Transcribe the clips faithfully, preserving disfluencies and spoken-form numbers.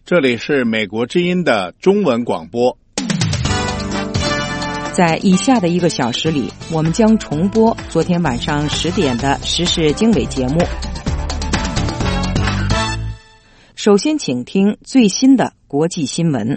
这里是美国之音的中文广播。 在以下的一个小时里，我们将重播昨天晚上十点的时事经纬节目。首先请听最新的国际新闻。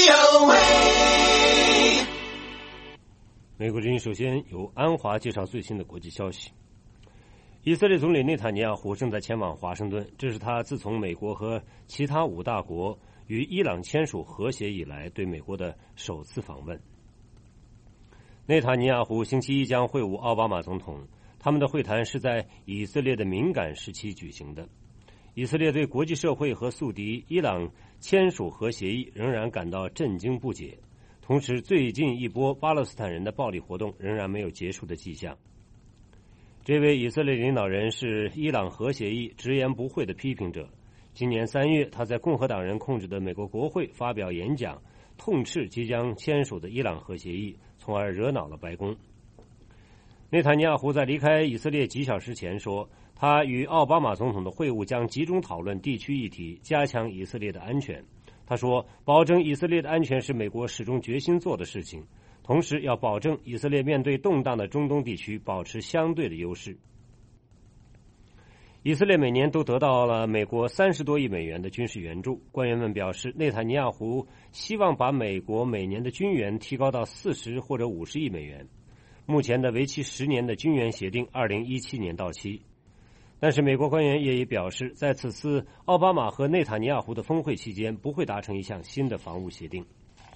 美国之音首先由安华介绍最新的国际消息。以色列总理内塔尼亚胡正在前往华盛顿，这是他自从美国和其他五大国与伊朗签署核协以来对美国的首次访问。内塔尼亚胡星期一将会晤奥巴马总统，他们的会谈是在以色列的敏感时期举行的。以色列对国际社会和宿敌伊朗签署核协议仍然感到震惊不解，同时最近一波巴勒斯坦人的暴力活动仍然没有结束的迹象。这位以色列领导人是伊朗核协议直言不讳的批评者。今年三月，他在共和党人控制的美国国会发表演讲，痛斥即将签署的伊朗核协议，从而惹恼了白宫。内塔尼亚胡在离开以色列几小时前说，他与奥巴马总统的会晤将集中讨论地区议题，加强以色列的安全。他说，保证以色列的安全是美国始终决心做的事情，同时要保证以色列面对动荡的中东地区保持相对的优势。以色列每年都得到了美国三十多亿美元的军事援助，官员们表示，内塔尼亚胡希望把美国每年的军援提高到四十或者五十亿美元。目前的为期十年的军援协定二零一七年到期，但是美国官员也已表示，在此次奥巴马和内塔尼亚胡的峰会期间不会达成一项新的防务协定。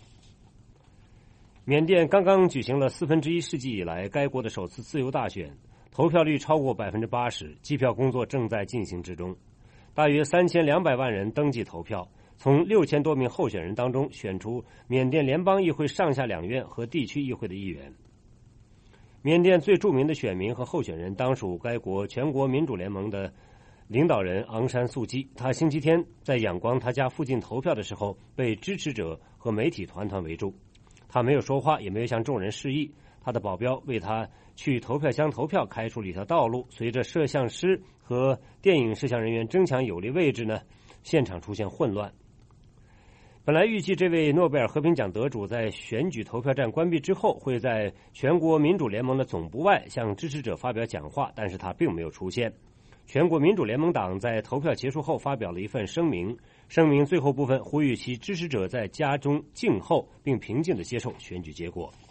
缅甸刚刚举行了四分之一世纪以来该国的首次自由大选，投票率超过百分之八十，计票工作正在进行之中。大约三千两百万人登记投票，从六千多名候选人当中选出缅甸联邦议会上下两院和地区议会的议员。缅甸最著名的选民和候选人当属该国全国民主联盟的领导人昂山素季。他星期天在仰光他家附近投票的时候，被支持者和媒体团团围住。他没有说话，也没有向众人示意。他的保镖为他去投票箱投票开出了一条道路。随着摄像师和电影摄像人员争抢有利位置呢，现场出现混乱。本来预计这位诺贝尔和平奖得主在选举投票站关闭之后，会在全国民主联盟的总部外向支持者发表讲话，但是他并没有出现。全国民主联盟党在投票结束后发表了一份声明，声明最后部分呼吁其支持者在家中静候，并平静地接受选举结果。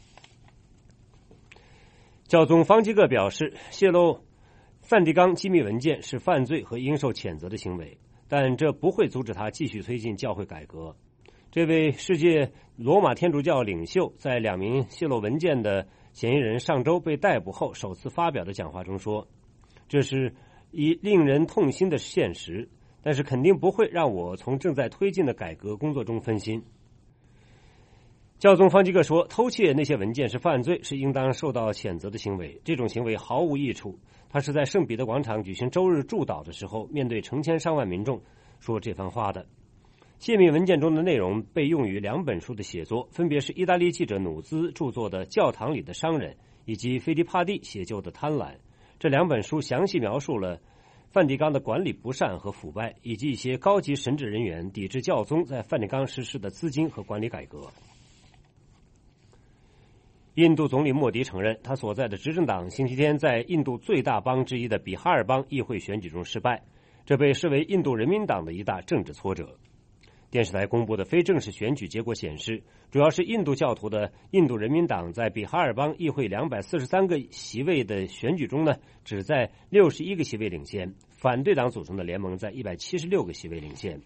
教宗方济各表示，泄露梵蒂冈机密文件是犯罪和应受谴责的行为，但这不会阻止他继续推进教会改革。这位世界罗马天主教领袖在两名泄露文件的嫌疑人上周被逮捕后首次发表的讲话中说，这是一令人痛心的现实，但是肯定不会让我从正在推进的改革工作中分心。教宗方济各说，偷窃那些文件是犯罪，是应当受到谴责的行为，这种行为毫无益处。他是在圣彼得广场举行周日祝祷的时候，面对成千上万民众说这番话的。泄密文件中的内容被用于两本书的写作，分别是意大利记者努兹著作的《教堂里的商人》以及菲利帕蒂写就的《贪婪》。这两本书详细描述了梵蒂冈的管理不善和腐败，以及一些高级神职人员抵制教宗在梵蒂冈实施的资金和管理改革。印度总理莫迪承认，他所在的执政党星期天在印度最大邦之一的比哈尔邦议会选举中失败，这被视为印度人民党的一大政治挫折。电视台公布的非正式选举结果显示，主要是印度教徒的印度人民党在比哈尔邦议会两百四十三个席位的选举中呢，只在六十一个席位领先，反对党组成的联盟在一百七十六个席位领先。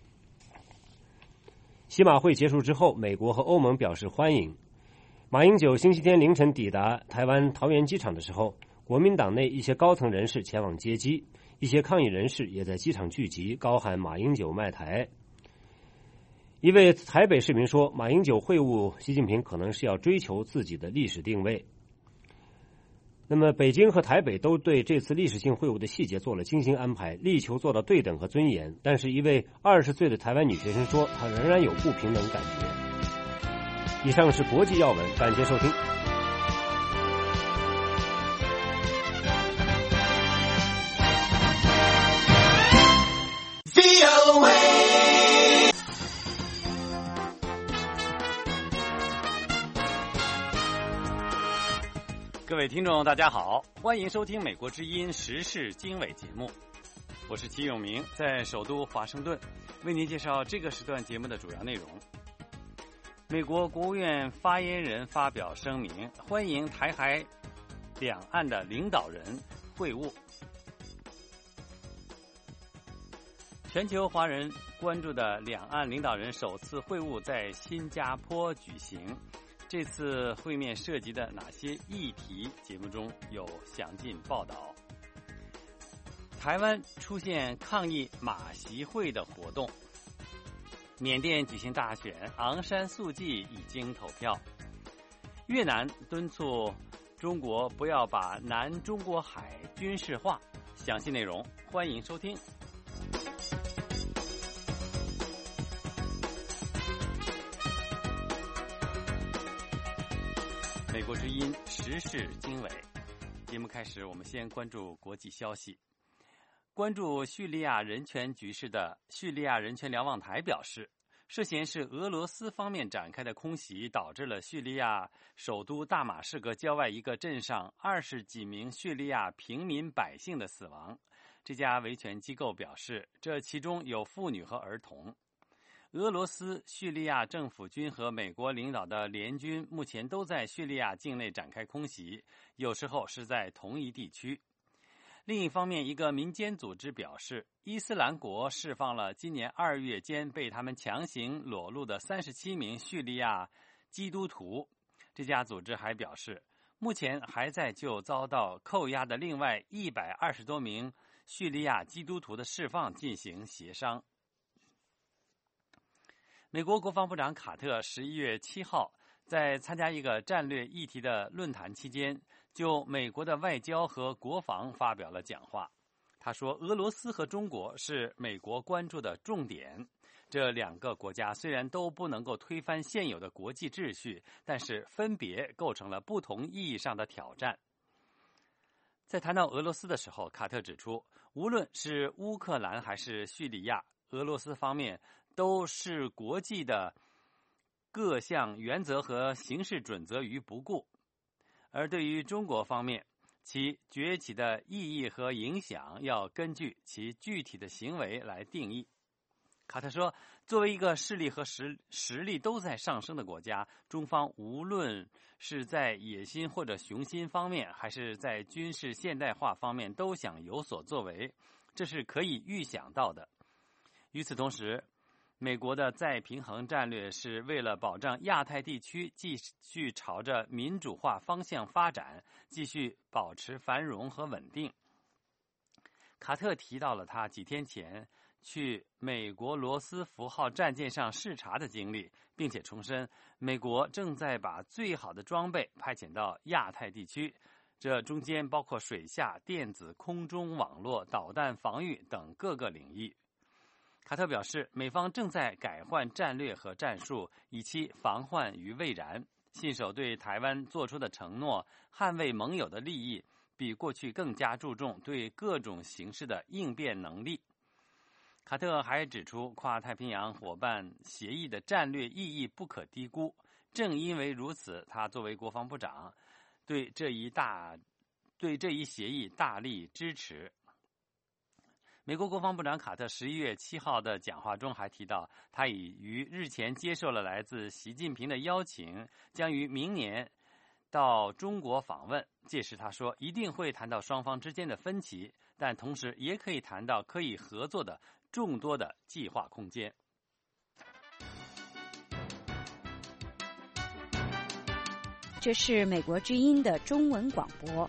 西马会结束之后，美国和欧盟表示欢迎。马英九星期天凌晨抵达台湾桃园机场的时候，国民党内一些高层人士前往接机，一些抗议人士也在机场聚集，高喊马英九卖台。一位台北市民说，马英九会晤习近平可能是要追求自己的历史定位。那么北京和台北都对这次历史性会晤的细节做了精心安排，力求做到对等和尊严。但是一位二十岁的台湾女学生说，她仍然有不平等感觉。以上是国际要闻，感谢收听。 位听众大家好，欢迎收听美国之音时事经纬节目，我是齐永明，在首都华盛顿为您介绍这个时段节目的主要内容。美国国务院发言人发表声明，欢迎台海两岸的领导人会晤。全球华人关注的两岸领导人首次会晤在新加坡举行，这次会面涉及的哪些议题？节目中有详尽报道。台湾出现抗议马习会的活动。缅甸举行大选，昂山素季已经投票。越南敦促中国不要把南中国海军事化。详细内容欢迎收听。美国之音时事经纬节目开始，我们先关注国际消息。关注叙利亚人权局势的叙利亚人权瞭望台表示，涉嫌是俄罗斯方面展开的空袭导致了叙利亚首都大马士革郊外一个镇上二十几名叙利亚平民百姓的死亡。这家维权机构表示，这其中有妇女和儿童。俄罗斯、叙利亚政府军和美国领导的联军目前都在叙利亚境内展开空袭，有时候是在同一地区。另一方面，一个民间组织表示，伊斯兰国释放了今年二月间被他们强行裸露的三十七名叙利亚基督徒。这家组织还表示，目前还在就遭到扣押的另外一百二十多名叙利亚基督徒的释放进行协商。美国国防部长卡特十一月七号在参加一个战略议题的论坛期间，就美国的外交和国防发表了讲话。他说，俄罗斯和中国是美国关注的重点。这两个国家虽然都不能够推翻现有的国际秩序，但是分别构成了不同意义上的挑战。在谈到俄罗斯的时候，卡特指出，无论是乌克兰还是叙利亚，俄罗斯方面都视国际的各项原则和行事准则于不顾，而对于中国方面，其崛起的意义和影响要根据其具体的行为来定义。卡特说，作为一个势力和实实力都在上升的国家，中方无论是在野心或者雄心方面，还是在军事现代化方面，都想有所作为，这是可以预想到的。与此同时，美国的再平衡战略是为了保障亚太地区继续朝着民主化方向发展，继续保持繁荣和稳定。卡特提到了他几天前去美国罗斯福号战舰上视察的经历，并且重申美国正在把最好的装备派遣到亚太地区，这中间包括水下、电子、空中网络、导弹防御等各个领域。卡特表示，美方正在改换战略和战术，以期防患于未然，信守对台湾做出的承诺，捍卫盟友的利益，比过去更加注重对各种形势的应变能力。卡特还指出，跨太平洋伙伴协议的战略意义不可低估，正因为如此，他作为国防部长，对这一大对这一协议大力支持。美国国防部长卡特十一月七号的讲话中还提到，他已于日前接受了来自习近平的邀请，将于明年到中国访问。届时他说，一定会谈到双方之间的分歧，但同时也可以谈到可以合作的众多的计划空间。 这是美国之音的中文广播。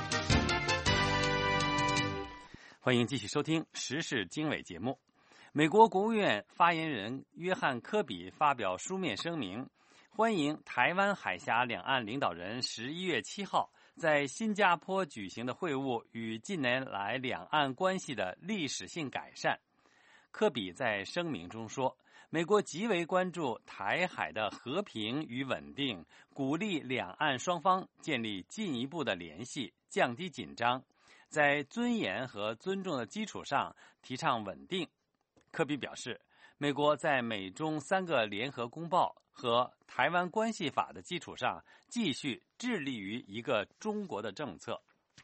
欢迎继续收听时事经纬节目。美国国务院发言人约翰·科比发表书面声明，欢迎台湾海峡两岸领导人十一月七号在新加坡举行的会晤与近年来两岸关系的历史性改善。科比在声明中说，美国极为关注台海的和平与稳定，鼓励两岸双方建立进一步的联系，降低紧张，在尊严和尊重的基础上提倡稳定。科比表示， 美国在美中三个联合公报和台湾关系法的基础上，继续致力于一个中国的政策。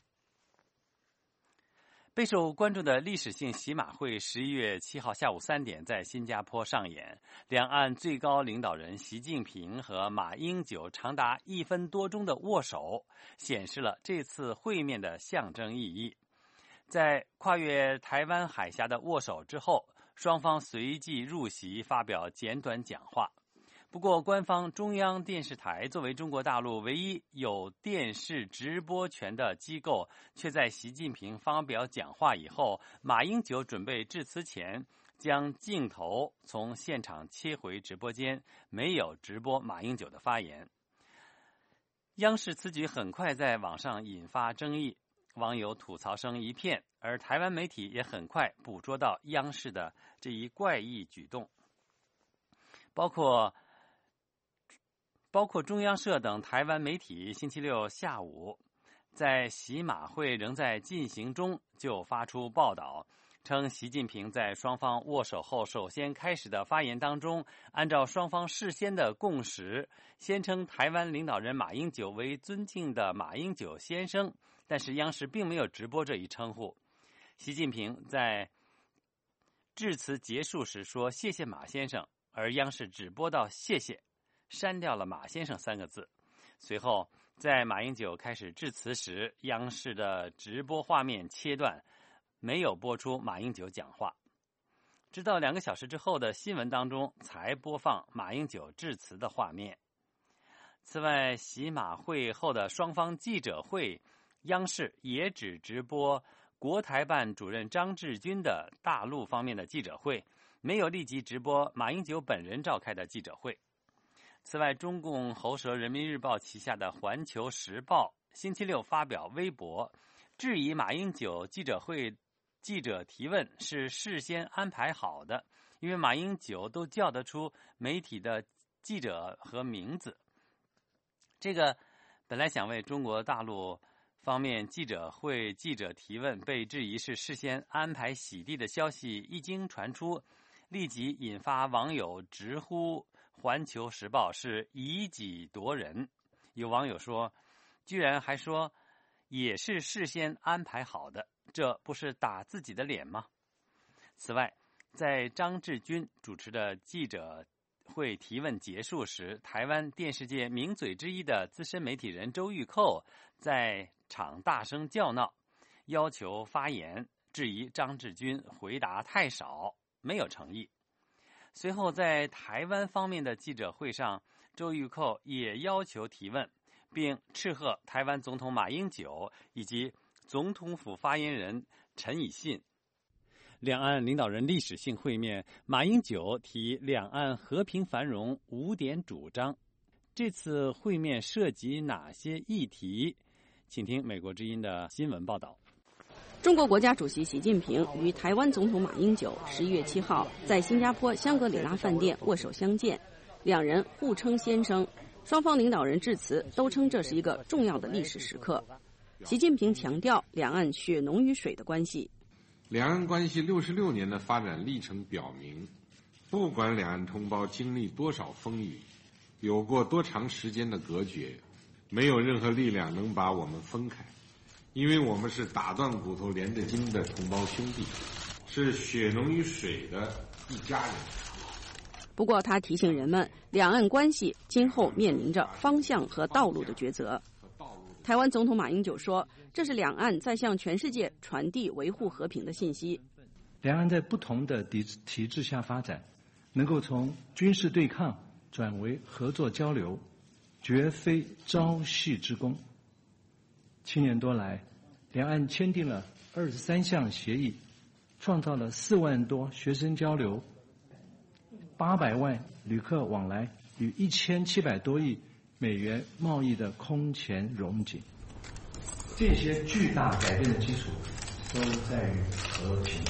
备受关注的历史性习马会十一月七号下午三点在新加坡上演，两岸最高领导人习近平和马英九长达一分多钟的握手，显示了这次会面的象征意义。在跨越台湾海峡的握手之后，双方随即入席发表简短讲话。不过，官方中央电视台作为中国大陆唯一有电视直播权的机构，却在习近平发表讲话以后，马英九准备致辞前，将镜头从现场切回直播间，没有直播马英九的发言。央视此举很快在网上引发争议，网友吐槽声一片，而台湾媒体也很快捕捉到央视的这一怪异举动，包括包括中央社等台湾媒体星期六下午在习马会仍在进行中就发出报道，称习近平在双方握手后首先开始的发言当中，按照双方事先的共识，先称台湾领导人马英九为尊敬的马英九先生，但是央视并没有直播这一称呼。习近平在致辞结束时说谢谢马先生，而央视只播到谢谢，删掉了马先生三个字。随后在马英九开始致辞时，央视的直播画面切断，没有播出马英九讲话。直到两个小时之后的新闻当中才播放马英九致辞的画面。此外，习马会后的双方记者会，央视也只直播国台办主任张志军的大陆方面的记者会，没有立即直播马英九本人召开的记者会。此外，中共喉舌人民日报旗下的环球时报星期六发表微博，质疑马英九记者会记者提问是事先安排好的，因为马英九都叫得出媒体的记者和名字。这个本来想为中国大陆方面记者会记者提问被质疑是事先安排洗地的消息一经传出，立即引发网友直呼环球时报是以己夺人。有网友说，居然还说也是事先安排好的，这不是打自己的脸吗？此外，在张志军主持的记者会提问结束时，台湾电视界名嘴之一的资深媒体人周玉蔻在场大声叫闹，要求发言，质疑张志军回答太少，没有诚意。随后在台湾方面的记者会上，周玉蔻也要求提问，并斥喝台湾总统马英九以及总统府发言人陈以信。两岸领导人历史性会面，马英九提两岸和平繁荣五点主张。这次会面涉及哪些议题？请听美国之音的新闻报道。 中国国家主席习近平与台湾总统马英九十一月七号在新加坡香格里拉饭店握手相见，两人互称先生，双方领导人致辞都称这是一个重要的历史时刻。习近平强调两岸血浓于水的关系。 两岸关系六十六年的发展历程表明，不管两岸同胞经历多少风雨，有过多长时间的隔绝，没有任何力量能把我们分开，因为我们是打断骨头连着筋的同胞兄弟，是血浓于水的一家人。 不过他提醒人们，两岸关系今后面临着方向和道路的抉择。台湾总统马英九说，这是两岸在向全世界传递维护和平的信息。 两岸在不同的体制下发展，能够从军事对抗转为合作交流，绝非朝夕之功。七年多来，两岸签订了二十三项协议，创造了四万多学生交流，八百万旅客往来与一千七百多亿美元贸易的空前荣景。这些巨大改变的基础都在于和平。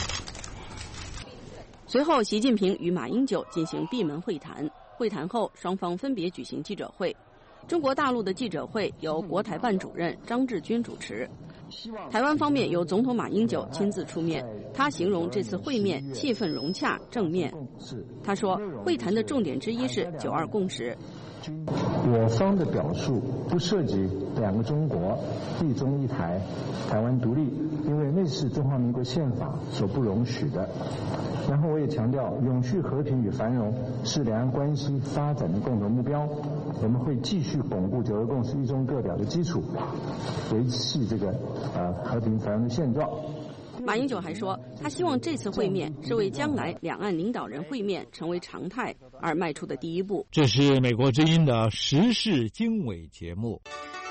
随后，习近平与马英九进行闭门会谈，会谈后双方分别举行记者会。中国大陆的记者会由国台办主任张志军主持， 台湾方面由总统马英九亲自出面，他形容这次会面气氛融洽正面。他说，会谈的重点之一是九二共识。 我方的表述不涉及两个中国、一中一台、台湾独立，因为那是中华民国宪法所不容许的。然后我也强调，永续和平与繁荣是两岸关系发展的共同目标，我们会继续巩固九二共识一中各表的基础，维系这个呃和平繁荣的现状。 马英九还说，他希望这次会面是为将来两岸领导人会面成为常态而迈出的第一步。 这是美国之音的时事经纬节目。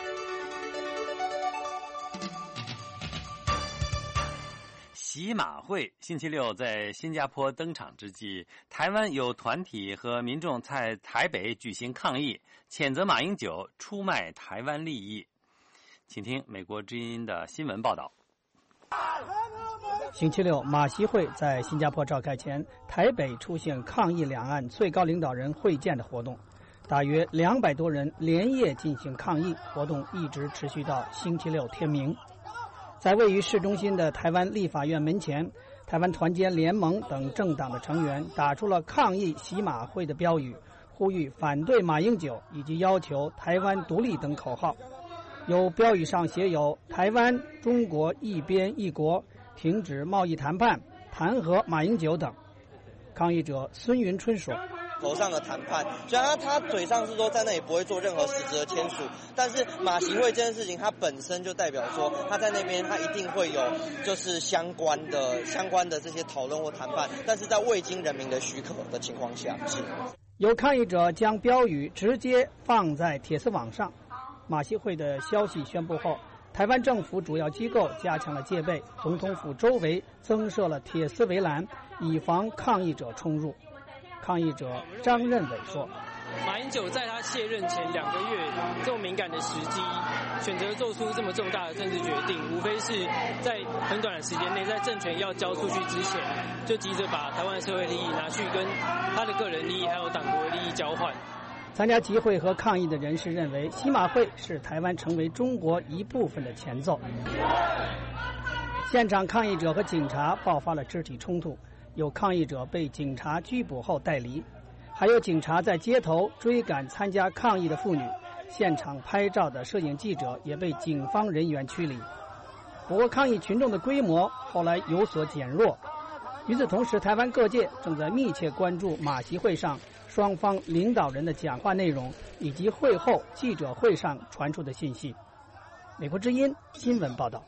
喜马会星期六在新加坡登场之际，台湾有团体和民众在台北举行抗议，谴责马英九出卖台湾利益。请听美国之音的新闻报道。 星期六，马习会在新加坡召开前，台北出现抗议两岸最高领导人会见的活动，大约两百多人连夜进行抗议，活动一直持续到星期六天明。在位于市中心的台湾立法院门前，台湾团结联盟等政党的成员打出了抗议喜马会的标语，呼吁反对马英九以及要求台湾独立等口号。有标语上写有台湾、中国一边一国、停止贸易谈判、弹劾马英九等。抗议者孙云春说， 头上的谈判，虽然他嘴上是说在那里不会做任何实质的签署，但是马习会这件事情，它本身就代表说他在那边他一定会有就是相关的相关的这些讨论或谈判，但是在未经人民的许可的情况下是。 有抗议者将标语直接放在铁丝网上。马习会的消息宣布后，台湾政府主要机构加强了戒备，总统府周围增设了铁丝围栏，以防抗议者冲入。抗议者张任伟说， 马英九在他卸任前两个月这么敏感的时机，选择做出这么重大的政治决定，无非是在很短的时间内，在政权要交出去之前，就急着把台湾的社会利益拿去跟他的个人利益还有党国的利益交换。 参加集会和抗议的人士认为，喜马会是台湾成为中国一部分的前奏。现场抗议者和警察爆发了肢体冲突，有抗议者被警察拘捕后带离，还有警察在街头追赶参加抗议的妇女，现场拍照的摄影记者也被警方人员驱离。不过抗议群众的规模后来有所减弱。与此同时，台湾各界正在密切关注马习会上双方领导人的讲话内容，以及会后记者会上传出的信息。美国之音新闻报道。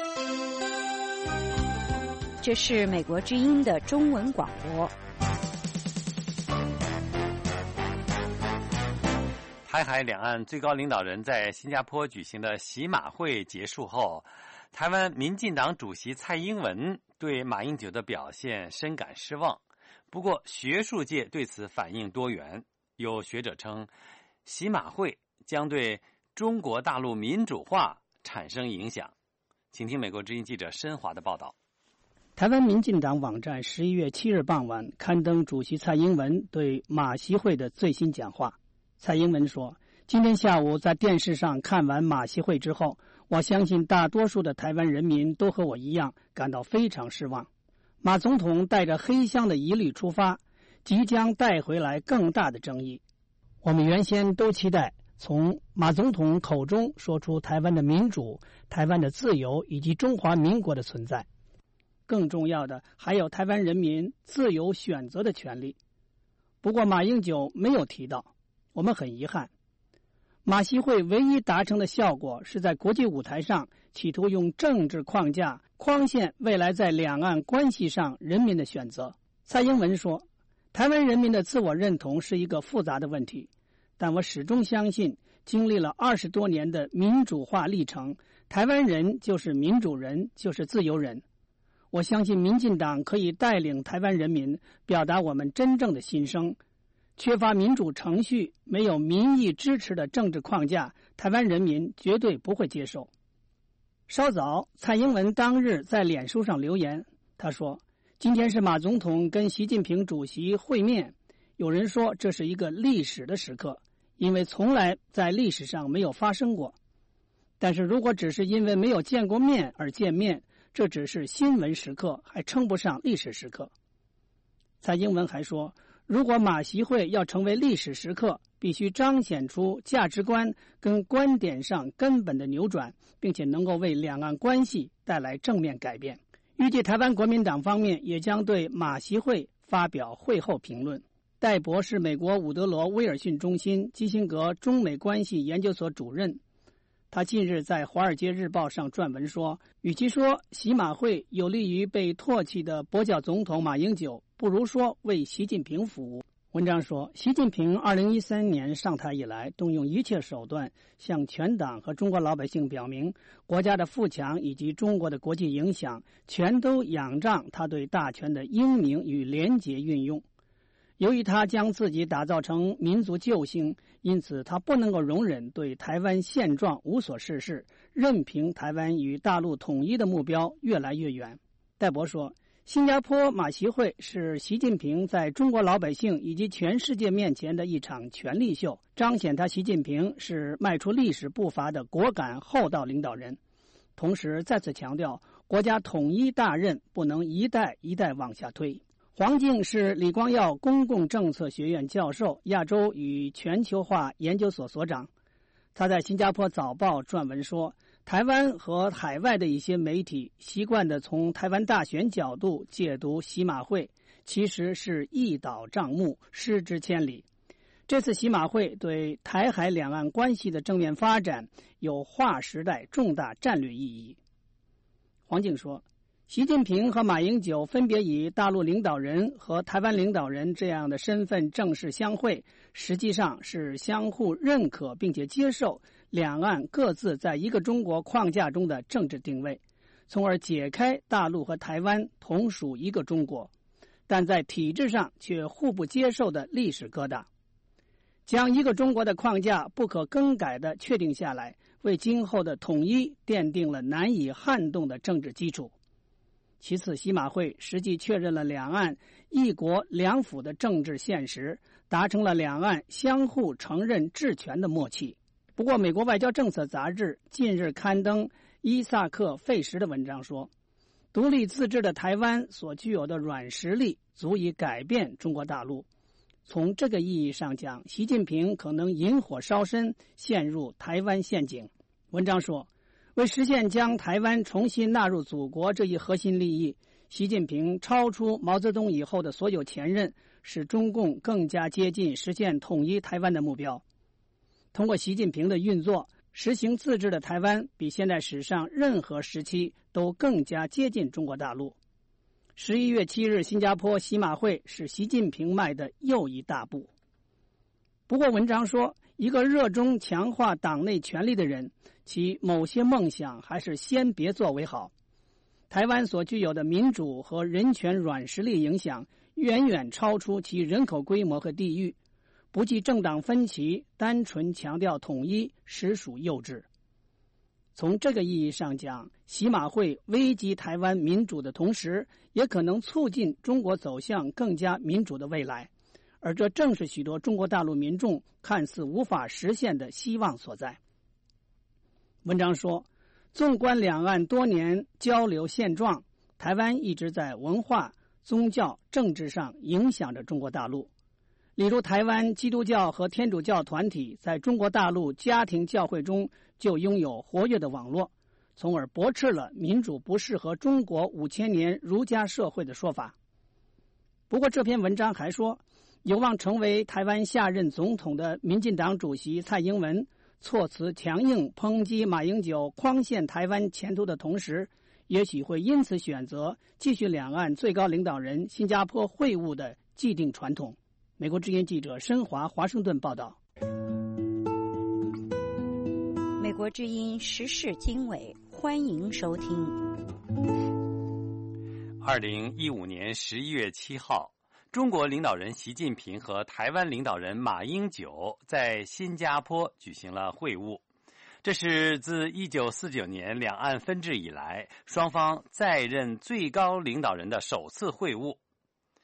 这是美国之音的中文广播。 台海两岸最高领导人在新加坡举行的喜马会结束后，台湾民进党主席蔡英文对马英九的表现深感失望。不过学术界对此反应多元，有学者称喜马会将对中国大陆民主化产生影响。请听美国之音记者申华的报道。 台湾民进党网站十一月七日傍晚刊登主席蔡英文对马习会的最新讲话。蔡英文说，今天下午在电视上看完马习会之后，我相信大多数的台湾人民都和我一样感到非常失望。马总统带着黑箱的疑虑出发，即将带回来更大的争议。我们原先都期待从马总统口中说出台湾的民主、台湾的自由以及中华民国的存在。更重要的还有台湾人民自由选择的权利。不过马英九没有提到，我们很遗憾。马习会唯一达成的效果是在国际舞台上企图用政治框架框限未来在两岸关系上人民的选择。蔡英文说，台湾人民的自我认同是一个复杂的问题，但我始终相信经历了二十多年的民主化历程，台湾人就是民主人，就是自由人。我相信民进党可以带领台湾人民表达我们真正的心声。缺乏民主程序、没有民意支持的政治框架，台湾人民绝对不会接受。稍早，蔡英文当日在脸书上留言，他说，今天是马总统跟习近平主席会面，有人说这是一个历史的时刻，因为从来在历史上没有发生过。 但是如果只是因为没有见过面而见面，这只是新闻时刻，还称不上历史时刻。蔡英文还说，如果马习会要成为历史时刻，必须彰显出价值观跟观点上根本的扭转，并且能够为两岸关系带来正面改变。预计台湾国民党方面也将对马习会发表会后评论。戴博是美国伍德罗威尔逊中心基辛格中美关系研究所主任，他近日在《华尔街日报》上撰文说，与其说习马会有利于被唾弃的跛脚总统马英九，不如说为习近平服务。文章说，习近平二零一三年上台以来，动用一切手段向全党和中国老百姓表明，国家的富强以及中国的国际影响全都仰仗他对大权的英明与廉洁运用。由于他将自己打造成民族救星，因此他不能够容忍对台湾现状无所事事，任凭台湾与大陆统一的目标越来越远。戴博说，新加坡马习会是习近平在中国老百姓以及全世界面前的一场权力秀，彰显他习近平是迈出历史步伐的果敢厚道领导人。同时再次强调，国家统一大任不能一代一代往下推。黄静是李光耀公共政策学院教授，亚洲与全球化研究所所长。他在新加坡早报撰文说，台湾和海外的一些媒体习惯地从台湾大选角度解读习马会，其实是一倒账目，失之千里。这次习马会对台海两岸关系的正面发展有划时代重大战略意义。黄静说，习近平和马英九分别以大陆领导人和台湾领导人这样的身份正式相会，实际上是相互认可并且接受两岸各自在一个中国框架中的政治定位，从而解开大陆和台湾同属一个中国，但在体制上却互不接受的历史疙瘩。将一个中国的框架不可更改地确定下来，为今后的统一奠定了难以撼动的政治基础。其次，习马会实际确认了两岸一国两府的政治现实，达成了两岸相互承认治权的默契。不过，美国外交政策杂志近日刊登伊萨克·费什的文章说，独立自治的台湾所具有的软实力足以改变中国大陆。从这个意义上讲，习近平可能引火烧身，陷入台湾陷阱。文章说，为实现将台湾重新纳入祖国这一核心利益，习近平超出毛泽东以后的所有前任，使中共更加接近实现统一台湾的目标。通过习近平的运作，实行自治的台湾比现代史上任何时期都更加接近中国大陆。十一月七日，新加坡习马会是习近平迈的又一大步。不过文章说，一个热衷强化党内权力的人，其某些梦想还是先别做为好。台湾所具有的民主和人权软实力影响远远超出其人口规模和地域，不计政党分歧，单纯强调统一，实属幼稚。从这个意义上讲，习马会危及台湾民主的同时，也可能促进中国走向更加民主的未来，而这正是许多中国大陆民众看似无法实现的希望所在。文章说，纵观两岸多年交流现状，台湾一直在文化、宗教、政治上影响着中国大陆。例如，台湾基督教和天主教团体在中国大陆家庭教会中就拥有活跃的网络，从而驳斥了民主不适合中国五千年儒家社会的说法。不过这篇文章还说，有望成为台湾下任总统的民进党主席蔡英文措辞强硬抨击马英九诓陷台湾前途的同时，也许会因此选择继续两岸最高领导人新加坡会晤的既定传统。美国之音记者申华华盛顿报道。 美国之音时事经纬，欢迎收听。 二零一五年十一月七号，中国领导人习近平和台湾领导人马英九在新加坡举行了会晤，这是自一九四九年两岸分治以来，双方在任最高领导人的首次会晤。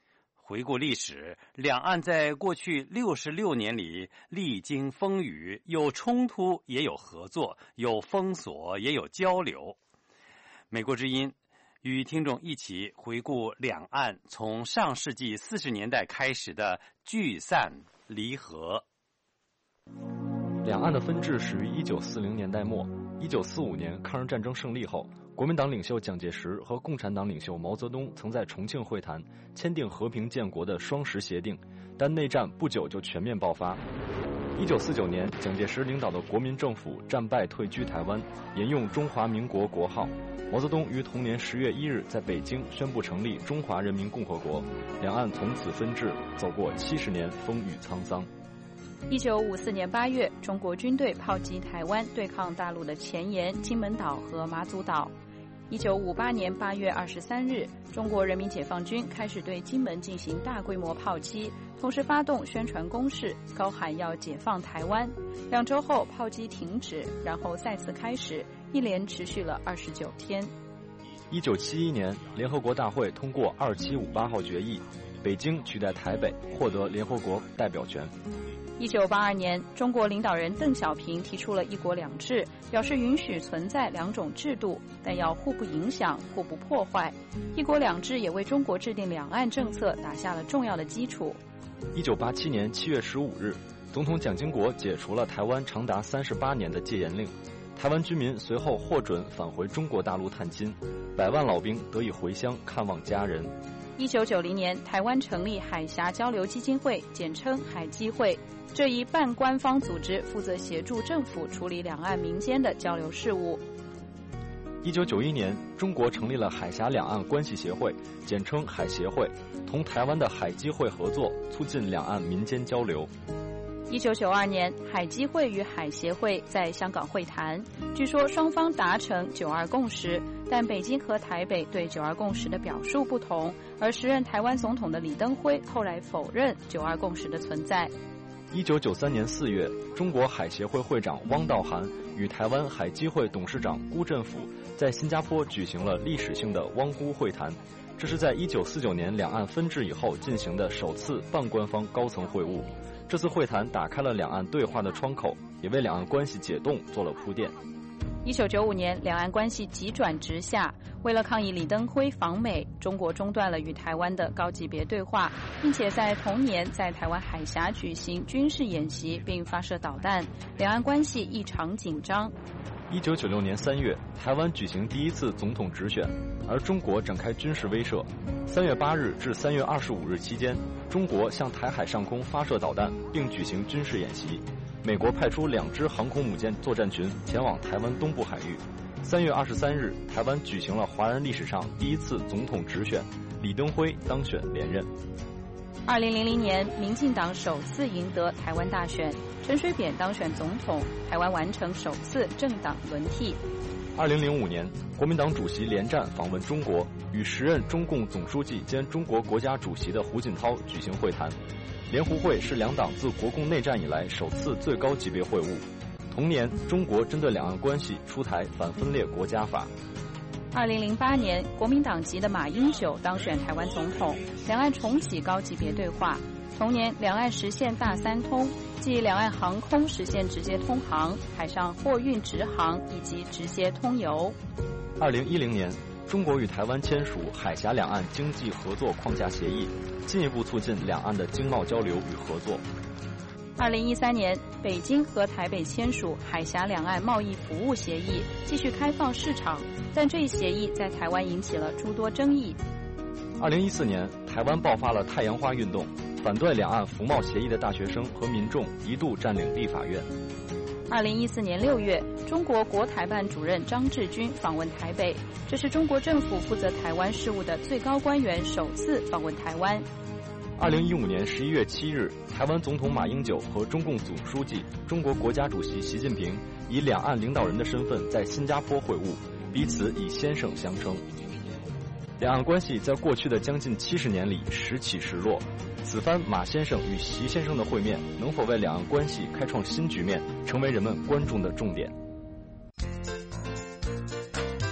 回顾历史，两岸在过去六十六年里历经风雨，有冲突也有合作，有封锁也有交流。美国之音与听众一起回顾两岸从上世纪四十年代开始的聚散离合。 两岸的分治始于一九四零年代末。一九四五年抗日战争胜利后，国民党领袖蒋介石和共产党领袖毛泽东曾在重庆会谈签订和平建国的双十协定，但内战不久就全面爆发。一九四九年，蒋介石领导的国民政府战败退居台湾，沿用中华民国国号。毛泽东于同年十月一日在北京宣布成立中华人民共和国，两岸从此分治，走过七十年风雨沧桑。 一九五四年八月，中国军队炮击台湾，对抗大陆的前沿金门岛和马祖岛。一九五八年八月二十三日，中国人民解放军开始对金门进行大规模炮击，同时发动宣传攻势，高喊要解放台湾。两周后，炮击停止，然后再次开始，一连持续了二十九天。 一九七一年，联合国大会通过二七五八号决议，北京取代台北，获得联合国代表权。 一九八二年，中国领导人邓小平提出了一国两制，表示允许存在两种制度，但要互不影响、互不破坏。一国两制也为中国制定两岸政策打下了重要的基础。 一九八七年七月十五日，总统蒋经国解除了台湾长达三十八年的戒严令，台湾居民随后获准返回中国大陆探亲，百万老兵得以回乡看望家人。 一九九零年，台湾成立海峡交流基金会，简称海基会。这一半官方组织负责协助政府处理两岸民间的交流事务。 一九九一年，中国成立了海峡两岸关系协会，简称海协会，同台湾的海基会合作，促进两岸民间交流。 一九九二年，海基会与海协会在香港会谈，据说双方达成九二共识，但北京和台北对九二共识的表述不同，而时任台湾总统的李登辉后来否认九二共识的存在。 一九九三年四月，中国海协会会长汪道涵与台湾海基会董事长辜振甫在新加坡举行了历史性的汪辜会谈，这是在一九四九年两岸分治以后进行的首次半官方高层会晤。这次会谈打开了两岸对话的窗口，也为两岸关系解冻做了铺垫。 一九九五年，两岸关系急转直下。为了抗议李登辉访美，中国中断了与台湾的高级别对话，并且在同年在台湾海峡举行军事演习并发射导弹，两岸关系异常紧张。 一九九六年三月，台湾举行第一次总统直选，而中国展开军事威慑。三月八日至三月二十五日期间，中国向台海上空发射导弹，并举行军事演习。美国派出两支航空母舰作战群前往台湾东部海域。三月二十三日，台湾举行了华人历史上第一次总统直选，李登辉当选连任。 二零零零年，民进党首次赢得台湾大选，陈水扁当选总统，台湾完成首次政党轮替。 二零零五年，国民党主席连战访问中国，与时任中共总书记兼中国国家主席的胡锦涛举行会谈。联胡会是两党自国共内战以来首次最高级别会晤。同年，中国针对两岸关系出台反分裂国家法。 二零零八年，国民党籍的马英九当选台湾总统，两岸重启高级别对话。同年，两岸实现大三通，即两岸航空实现直接通航，海上货运直航以及直接通邮。 二零一零年，中国与台湾签署海峡两岸经济合作框架协议，进一步促进两岸的经贸交流与合作。 二零一三年，北京和台北签署海峡两岸贸易服务协议，继续开放市场，但这一协议在台湾引起了诸多争议。 二零一四年，台湾爆发了太阳花运动，反对两岸服贸协议的大学生和民众一度占领立法院。 二零一四年六月，中国国台办主任张志军访问台北，这是中国政府负责台湾事务的最高官员首次访问台湾。 二零一五年十一月七日，台湾总统马英九和中共总书记、中国国家主席习近平以两岸领导人的身份在新加坡会晤，彼此以先生相称。两岸关系在过去的将近七十年里时起时落，此番马先生与习先生的会面能否为两岸关系开创新局面，成为人们关注的重点。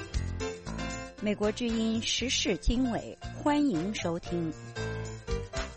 美国之音时事经纬，欢迎收听。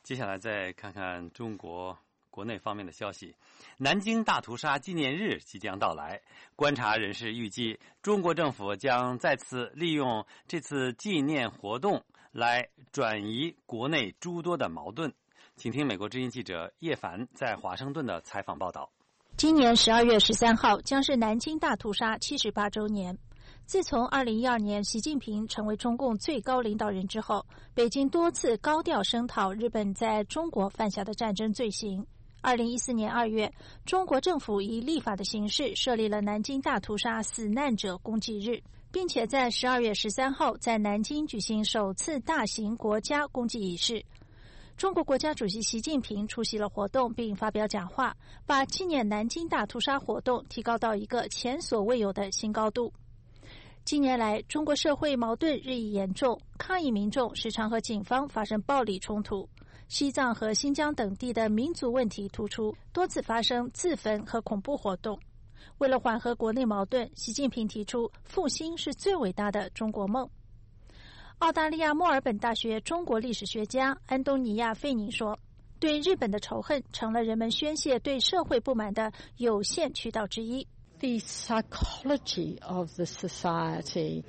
接下来再看看中国国内方面的消息。南京大屠杀纪念日即将到来，观察人士预计，中国政府将再次利用这次纪念活动来转移国内诸多的矛盾。请听美国之音记者叶凡在华盛顿的采访报道。 今年十二月十三号将是南京大屠杀七十八周年。自从二零一二年习近平成为中共最高领导人之后，北京多次高调声讨日本在中国犯下的战争罪行。二零一四年二月，中国政府以立法的形式设立了南京大屠杀死难者公祭日，并且在十二月十三号在南京举行首次大型国家公祭仪式。中国国家主席习近平出席了活动并发表讲话，把纪念南京大屠杀活动提高到一个前所未有的新高度。近年来，中国社会矛盾日益严重，抗议民众时常和警方发生暴力冲突。西藏和新疆等地的民族问题突出，多次发生自焚和恐怖活动。为了缓和国内矛盾，习近平提出复兴是最伟大的中国梦。澳大利亚墨尔本大学中国历史学家安东尼亚·费宁说，对日本的仇恨成了人们宣泄对社会不满的有限渠道之一。 The psychology of the society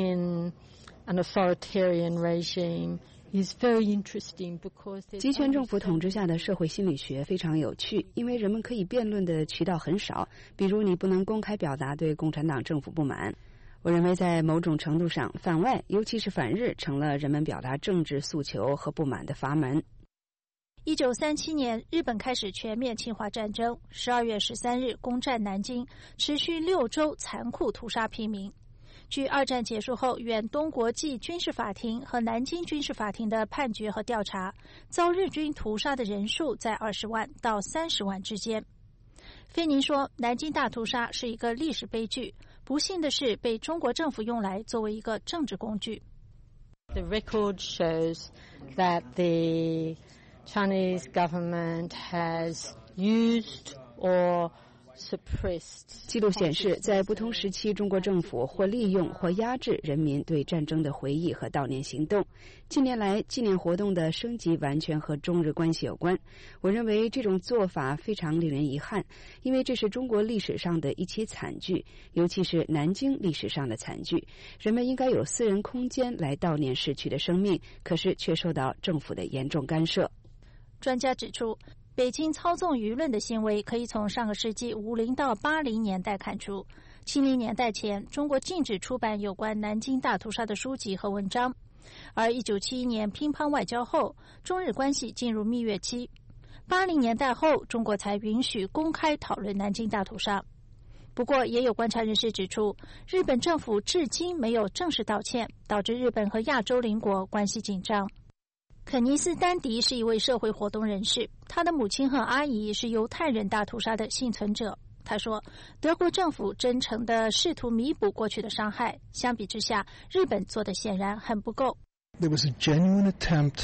in an authoritarian regime is very interesting because 集权政府统治下的社会心理学非常有趣，因为人们可以辩论的渠道很少，比如你不能公开表达对共产党政府不满。我认为在某种程度上，反外，尤其是反日，成了人们表达政治诉求和不满的阀门。 一九三七年，日本开始全面侵华战争。十二月十三日，攻占南京，持续六周，残酷屠杀平民。据二战结束后远东国际军事法庭和南京军事法庭的判决和调查，遭日军屠杀的人数在二十万到三十万之间。费宁说，南京大屠杀是一个历史悲剧，不幸的是被中国政府用来作为一个政治工具。 The record shows that the Chinese government has used or suppressed. 记录显示，在不同时期，中国政府或利用或压制人民对战争的回忆和悼念行动。近年来，纪念活动的升级完全和中日关系有关。我认为这种做法非常令人遗憾，因为这是中国历史上的一起惨剧，尤其是南京历史上的惨剧。人们应该有私人空间来悼念逝去的生命，可是却受到政府的严重干涉。 专家指出，北京操纵舆论的行为可以从上个世纪五零到八零年代看出。七零年代前，中国禁止出版有关南京大屠杀的书籍和文章，而一九七一年乒乓外交后，中日关系进入蜜月期。八零年代后，中国才允许公开讨论南京大屠杀。不过，也有观察人士指出，日本政府至今没有正式道歉，导致日本和亚洲邻国关系紧张。肯尼斯·丹迪是一位社会活动人士，他的母亲和阿姨是犹太人大屠杀的幸存者。他说，德国政府真诚地试图弥补过去的伤害，相比之下，日本做的显然很不够。 There was a genuine attempt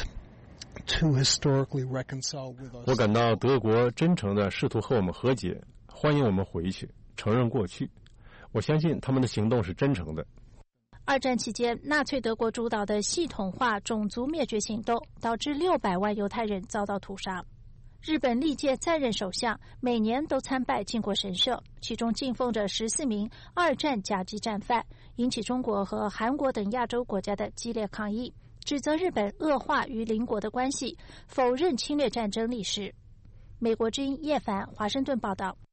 to historically reconcile with us. 我感到德国真诚地试图和我们和解，欢迎我们回去，承认过去。我相信他们的行动是真诚的。 二战期间，纳粹德国主导的系统化种族灭绝行动导致六百万犹太人遭到屠杀。日本历届在任首相每年都参拜靖国神社，其中敬奉着十四名二战甲级战犯，引起中国和韩国等亚洲国家的激烈抗议，指责日本恶化与邻国的关系，否认侵略战争历史。美国之音叶凡华盛顿报道。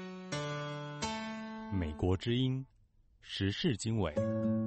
美国之音时事经纬。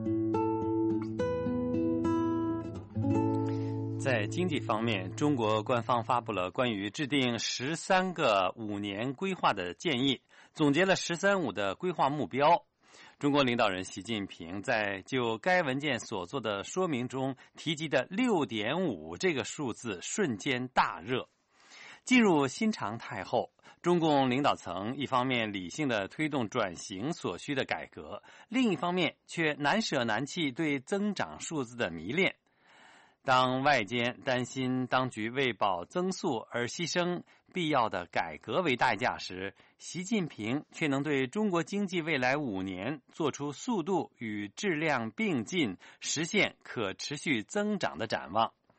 在经济方面，中国官方发布了关于制定十三个五年规划的建议，总结了“十三五”的规划目标。中国领导人习近平在就该文件所做的说明中提及的 六点五 这个数字瞬间大热。进入新常态后，中共领导层一方面理性地推动转型所需的改革，另一方面却难舍难弃对增长数字的迷恋。当外间担心当局为保增速而牺牲必要的改革为代价时，习近平却能对中国经济未来五年做出速度与质量并进、实现可持续增长的展望。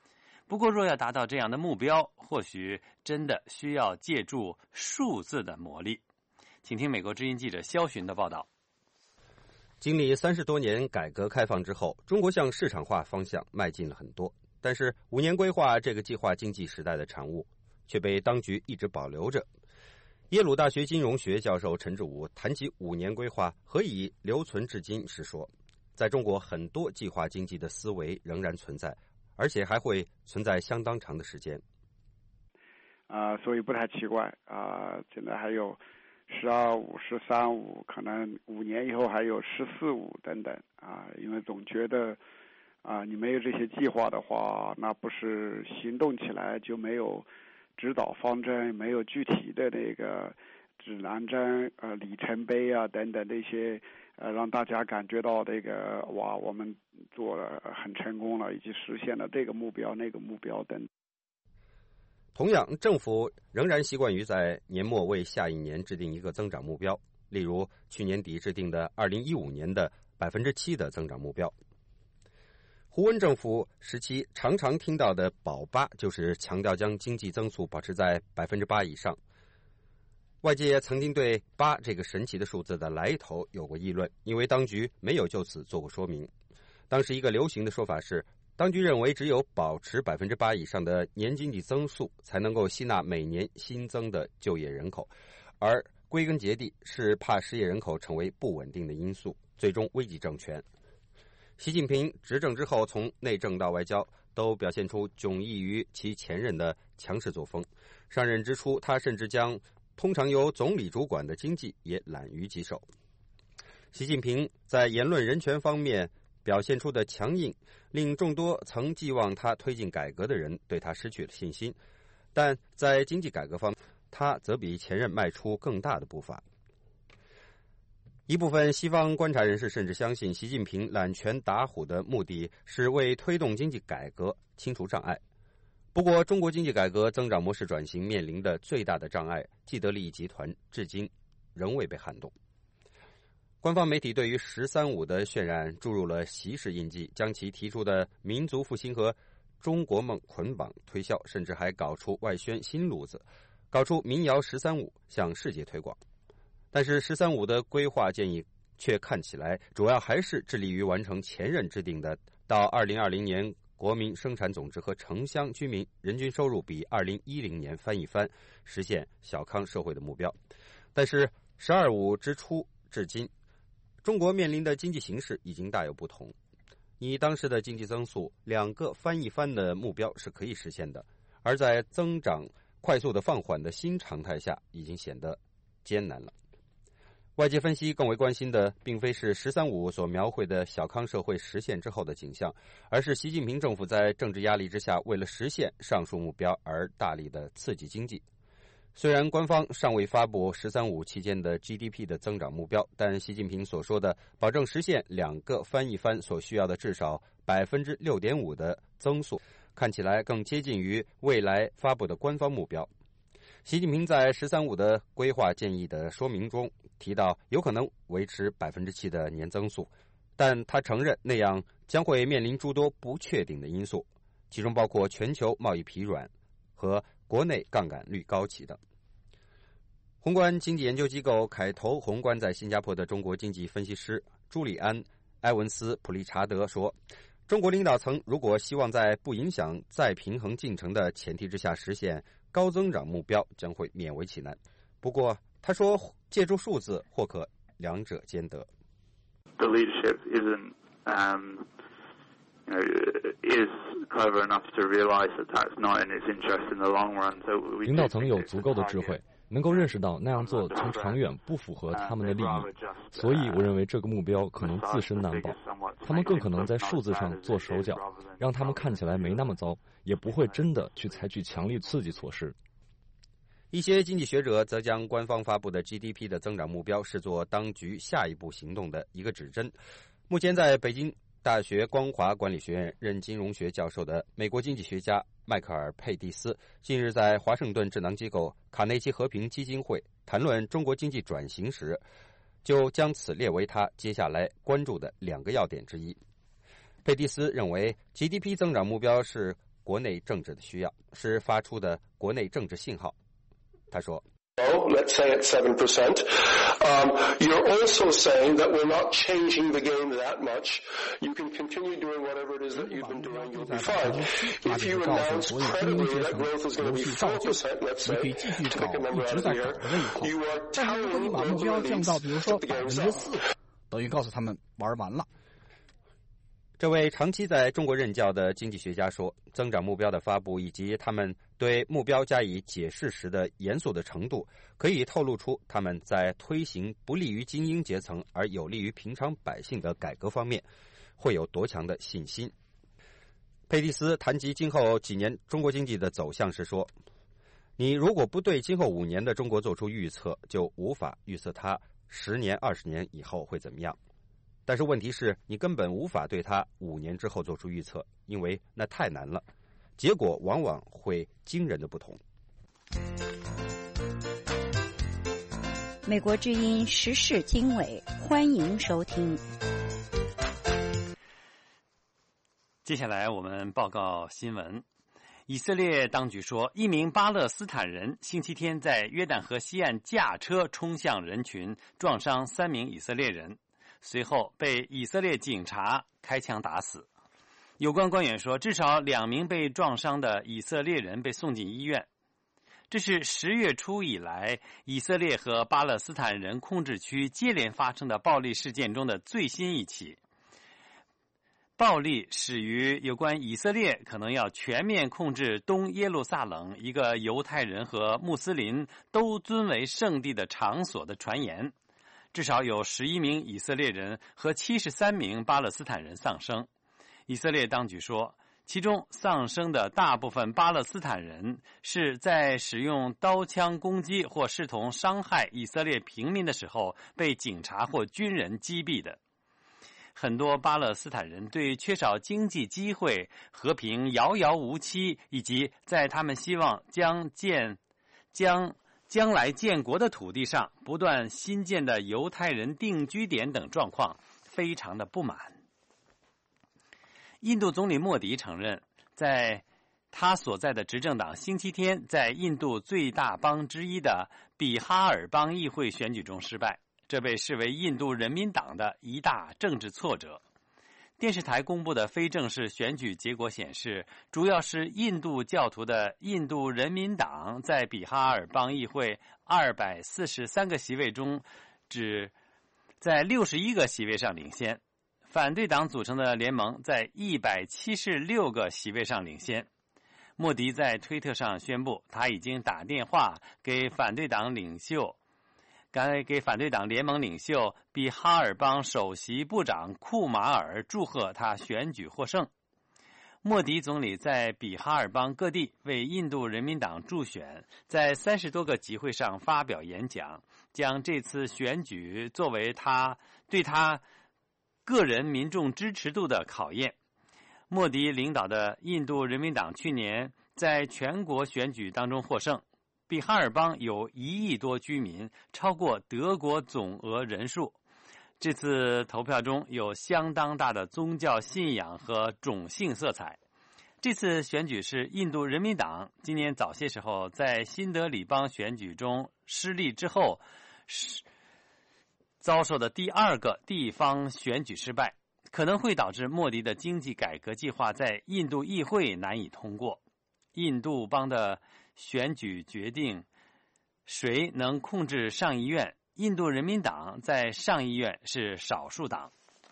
不过，若要达到这样的目标，或许真的需要借助数字的魔力。请听美国之音记者肖寻的报道。 经历三十多年改革开放之后，中国向市场化方向迈进了很多，但是五年规划这个计划经济时代的产物却被当局一直保留着。耶鲁大学金融学教授陈志武谈起五年规划何以留存至今时说，在中国很多计划经济的思维仍然存在，而且还会存在相当长的时间。 啊、呃，所以不太奇怪啊、呃，现在还有十二五、十三五，可能五年以后还有十四五等等啊，因为总觉得啊，你没有这些计划的话，那不是行动起来就没有指导方针，没有具体的那个指南针、呃里程碑啊等等那些呃让大家感觉到这个哇，我们做了很成功了，以及实现了这个目标、那个目标等。 同样，政府仍然习惯于在年末为下一年制定一个增长目标，例如去年底制定的二零一五年的百分之七的增长目标。胡温政府时期常常听到的保八，就是强调将经济增速保持在百分之八以上。外界曾经对八这个神奇的数字的来头有过议论，因为当局没有就此做过说明。当时一个流行的说法是，当局认为只有保持百分之八以上的年经济增速，才能够吸纳每年新增的就业人口，而归根结底是怕失业人口成为不稳定的因素，最终危及政权。习近平执政之后，从内政到外交都表现出迥异于其前任的强势作风。上任之初，他甚至将通常由总理主管的经济也揽于己手。习近平在言论人权方面表现出的强硬，令众多曾寄望他推进改革的人对他失去了信心。但在经济改革方面，他则比前任迈出更大的步伐。一部分西方观察人士甚至相信，习近平揽权打虎的目的是为推动经济改革清除障碍。不过，中国经济改革增长模式转型面临的最大的障碍——既得利益集团，至今仍未被撼动。官方媒体对于“十三五”的渲染注入了习式印记，将其提出的民族复兴和中国梦捆绑推销，甚至还搞出外宣新路子，搞出民谣“十三五”向世界推广。但是“十三五”的规划建议却看起来主要还是致力于完成前任制定的到二零二零年国民生产总值和城乡居民人均收入比二零一零年翻一番，实现小康社会的目标。但是“十二五”之初至今，中国面临的经济形势已经大有不同。以当时的经济增速，两个翻一番的目标是可以实现的，而在增长快速的放缓的新常态下，已经显得艰难了。外界分析更为关心的，并非是“十三五”所描绘的小康社会实现之后的景象，而是习近平政府在政治压力之下，为了实现上述目标而大力的刺激经济。虽然官方尚未发布“十三五”期间的 G D P 的增长目标，但习近平所说的保证实现两个翻一番所需要的至少 百分之六点五 的增速，看起来更接近于未来发布的官方目标。习近平在“十三五”的规划建议的说明中提到，有可能维持 百分之七 的年增速，但他承认那样将会面临诸多不确定的因素，其中包括全球贸易疲软和国内杠杆率高企等。宏观经济研究机构凯投宏观在新加坡的中国经济分析师朱利安·埃文斯·普利查德说，中国领导层如果希望在不影响再平衡进程的前提之下实现高增长目标，将会勉为其难。不过他说，借助数字或可两者兼得。 The leadership isn't um, you know, is clever enough to realize that that's not in its interest in the long run. So we 领导层有足够的智慧，能够认识到那样做从长远不符合他们的利益，所以我认为这个目标可能自身难保。他们更可能在数字上做手脚，让他们看起来没那么糟，也不会真的去采取强力刺激措施。 一些经济学者则将官方发布的 G D P 的增长目标视作当局下一步行动的一个指针。目前在北京大学光华管理学院任金融学教授的美国经济学家迈克尔·佩蒂斯近日在华盛顿智囊机构卡内基和平基金会谈论中国经济转型时，就将此列为他接下来关注的两个要点之一。佩蒂斯认为 G D P 增长目标是国内政治的需要，是发出的国内政治信号。他说。 Oh, let's say it's seven percent. Um, you're also saying that we're not changing the game that much. You can continue doing whatever it is that you've been doing. You'll be fine. If you announce credibly that growth is going to be four percent, let's say, to pick a number out of the air, you are telling local elites that the game's up. 等于告诉他们玩完了。 这位长期在中国任教的经济学家说，增长目标的发布以及他们对目标加以解释时的严肃的程度，可以透露出他们在推行不利于精英阶层而有利于平常百姓的改革方面会有多强的信心。佩蒂斯谈及今后几年中国经济的走向时说，你如果不对今后五年的中国做出预测，就无法预测它十年、二十年以后会怎么样。但是问题是，你根本无法对它五年之后做出预测，因为那太难了，结果往往会惊人的不同。 美国之音时事经纬，欢迎收听。 接下来我们报告新闻。以色列当局说，一名巴勒斯坦人星期天在约旦河西岸驾车冲向人群，撞伤三名以色列人，随后被以色列警察开枪打死。有关官员说，至少两名被撞伤的以色列人被送进医院。这是十月初以来以色列和巴勒斯坦人控制区接连发生的暴力事件中的最新一起。暴力始于有关以色列可能要全面控制东耶路撒冷一个犹太人和穆斯林都尊为圣地的场所的传言。至少有十一名以色列人和七十三名巴勒斯坦人丧生。以色列当局说，其中丧生的大部分巴勒斯坦人是在使用刀枪攻击或视同伤害以色列平民的时候被警察或军人击毙的。很多巴勒斯坦人对缺少经济机会、和平遥遥无期，以及在他们希望将建将将来建国的土地上不断新建的犹太人定居点等状况非常的不满。印度总理莫迪承认，在他所在的执政党星期天在印度最大邦之一的比哈尔邦议会选举中失败，这被视为印度人民党的一大政治挫折。电视台公布的非正式选举结果显示，主要是印度教徒的印度人民党在比哈尔邦议会二百四十三个席位中只在六十一个席位上领先，反对党组成的联盟在一百七十六个席位上领先。莫迪在推特上宣布，他已经打电话给反对党领袖该给反对党联盟领袖比哈尔邦首席部长库马尔祝贺他选举获胜。莫迪总理在比哈尔邦各地为印度人民党助选，在三十多个集会上发表演讲，将这次选举作为他对他个人民众支持度的考验。莫迪领导的印度人民党去年在全国选举当中获胜。比哈尔邦有一亿多居民，超过德国总额人数。这次投票中有相当大的宗教信仰和种姓色彩。这次选举是印度人民党今年早些时候在新德里邦选举中失利之后遭受的第二个地方选举失败，可能会导致莫迪的经济改革计划在印度议会难以通过。印度邦的选举决定谁能控制上议院，印度人民党在上议院是少数党。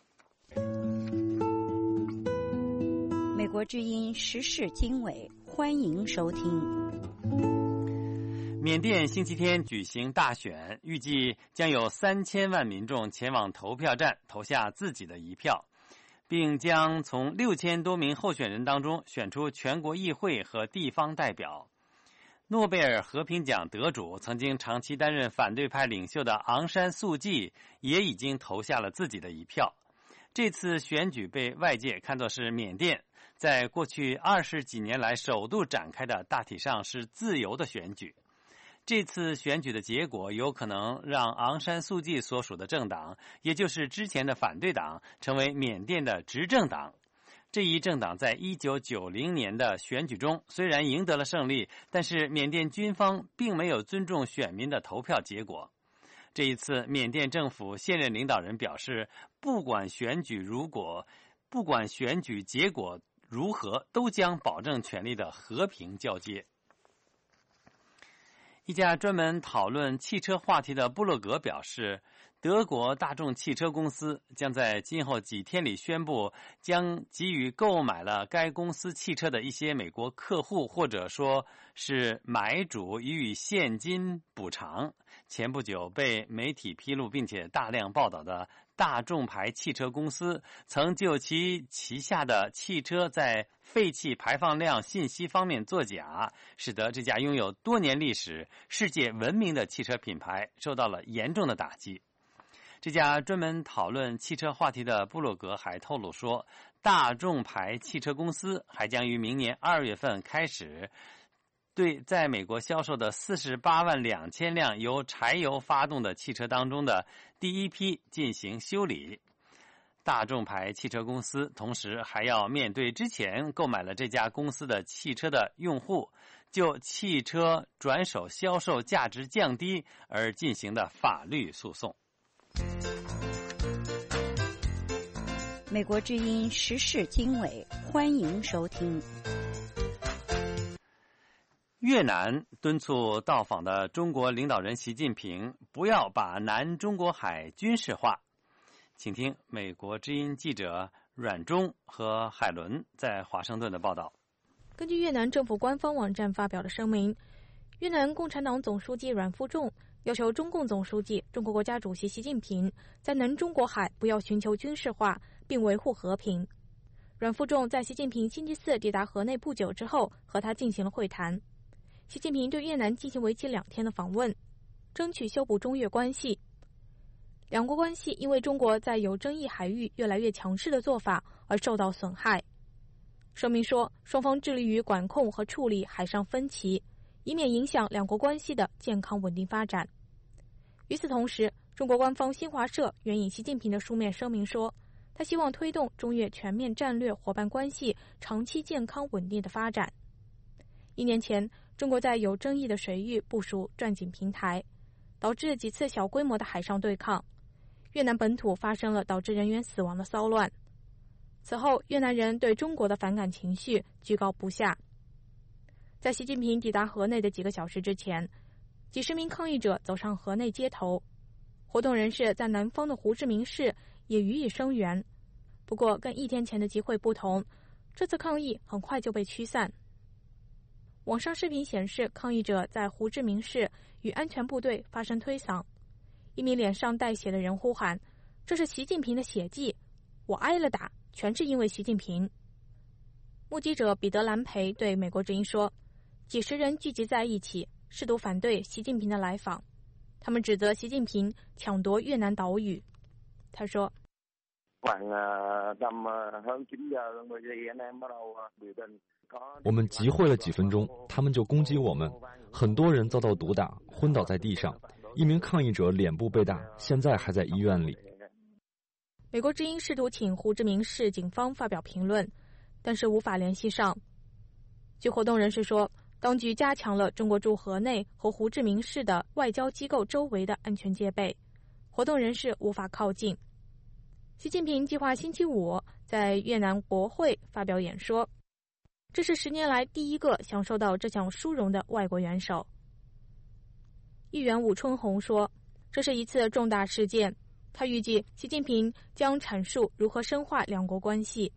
美国之音时事经纬，欢迎收听。 缅甸星期天举行大选，预计将有三千万民众前往投票站投下自己的一票，并将从六千多名候选人当中选出全国议会和地方代表。诺贝尔和平奖得主、曾经长期担任反对派领袖的昂山素季也已经投下了自己的一票。这次选举被外界看作是缅甸在过去二十几年来首度展开的大体上是自由的选举。这次选举的结果有可能让昂山素季所属的政党，也就是之前的反对党，成为缅甸的执政党。 这一政党在一九九零年的选举中虽然赢得了胜利，但是缅甸军方并没有尊重选民的投票结果。这一次，缅甸政府现任领导人表示，不管选举如果，不管选举结果如何，都将保证权力的和平交接。一家专门讨论汽车话题的部落格表示，德国大众汽车公司将在今后几天里宣布，将给予购买了该公司汽车的一些美国客户或者说是买主予以现金补偿。前不久被媒体披露并且大量报道的大众牌汽车公司，曾就其旗下的汽车在废气排放量信息方面作假，使得这家拥有多年历史、世界闻名的汽车品牌受到了严重的打击。这家专门讨论汽车话题的部落格还透露说，大众牌汽车公司还将于明年二月份开始对在美国销售的四十八万两千辆由柴油发动的汽车当中的第一批进行修理。大众牌汽车公司同时还要面对之前购买了这家公司的汽车的用户就汽车转手销售价值降低而进行的法律诉讼。 美国之音时事经纬，欢迎收听。 越南敦促到访的中国领导人习近平不要把南中国海军事化。请听美国之音记者阮忠和海伦在华盛顿的报道。 根据越南政府官方网站发表的声明，越南共产党总书记阮富仲要求中共总书记、中国国家主席习近平在南中国海不要寻求军事化，并维护和平。阮富仲在习近平星期四抵达河内不久之后和他进行了会谈。习近平对越南进行为期两天的访问，争取修补中越关系。两国关系因为中国在有争议海域越来越强势的做法而受到损害。声明说，双方致力于管控和处理海上分歧，以免影响两国关系的健康稳定发展。与此同时，中国官方新华社援引习近平的书面声明说，他希望推动中越全面战略伙伴关系长期健康稳定的发展。一年前，中国在有争议的水域部署钻井平台，导致几次小规模的海上对抗。越南本土发生了导致人员死亡的骚乱。此后，越南人对中国的反感情绪居高不下。在习近平抵达河内的几个小时之前，几十名抗议者走上河内街头，活动人士在南方的胡志明市也予以声援。不过，跟一天前的集会不同，这次抗议很快就被驱散。网上视频显示，抗议者在胡志明市与安全部队发生推搡。一名脸上带血的人呼喊：“这是习近平的血迹，我挨了打，全是因为习近平。”目击者彼得·兰培对美国之音说：“几十人聚集在一起，试图反对习近平的来访。他们指责习近平抢夺越南岛屿。”他说：“ 我们集会了几分钟，他们就攻击我们，很多人遭到毒打，昏倒在地上。一名抗议者脸部被打，现在还在医院里。” 美国之音试图请胡志明市警方发表评论，但是无法联系上。据活动人士说，当局加强了中国驻河内和胡志明市的外交机构周围的安全戒备，活动人士无法靠近。习近平计划星期五在越南国会发表演说，这是十年来第一个享受到这项殊荣的外国元首。议员武春红说，这是一次重大事件，他预计习近平将阐述如何深化两国关系。